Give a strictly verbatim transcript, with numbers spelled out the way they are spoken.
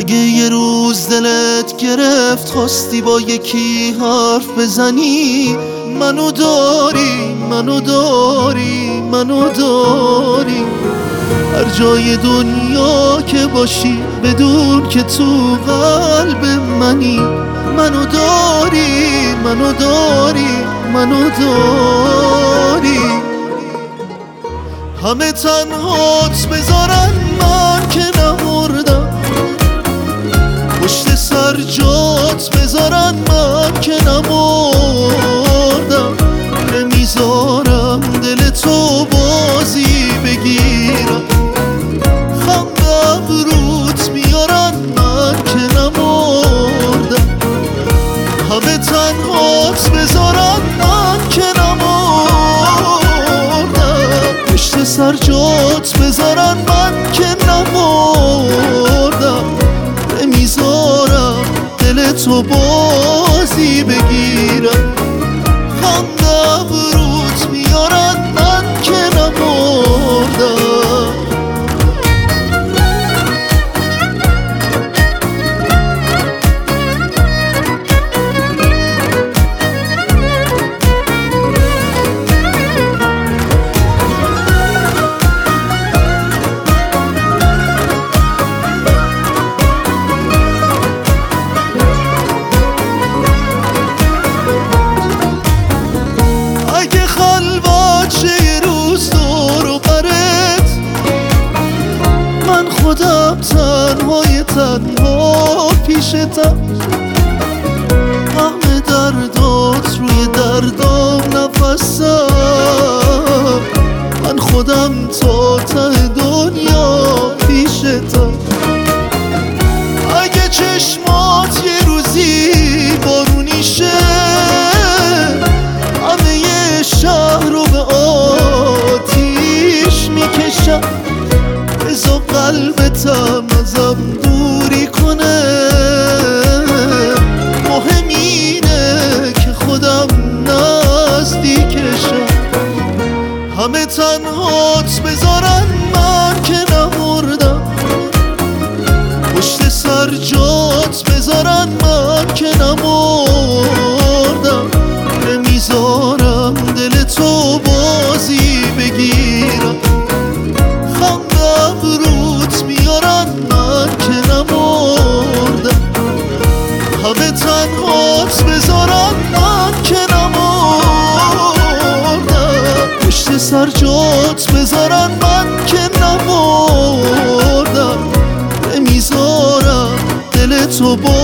اگه یه روز دلت گرفت خواستی با یکی حرف بزنی، منو داری منو داری منو داری. هر جای دنیا که باشی بدون که تو قلب منی، منو داری منو داری منو داری. همه تنهات بذارن من که نمردم، پشت سر جات بذارن من که نمردم. نمیذارم دل تو بازی بگیرم، خنده ابروت میارن من که نمردم. همه تنهات بذارن من که نمردم، پشت سر جات بذارن من که نمردم. نمیذارم دل تو بازی بگیرم، خنده ابروت میارن من که نمردم. خودم تنهای تنها پیشتم، همه دردات روی دردام نفسم. من خودم تا ته دنیا پیشتم. اگه چشمات یه روزی بارونی شه، همه یه شهر رو به آتیش میکشم. بذار قلبتم ازم دوری کنه، مهم اینه که خودم نزدیکشم. همه تنهات بذارن من که نمردم، پشت سر جات بذارن من که نمردم. نمیذارم دل تو بازی بگیرم، خنده ابروت میارن من که نمردم. همه تنهات بذارن من که نمردم، پشت سر جات بذارن من که نمردم. نمیذارم دل تو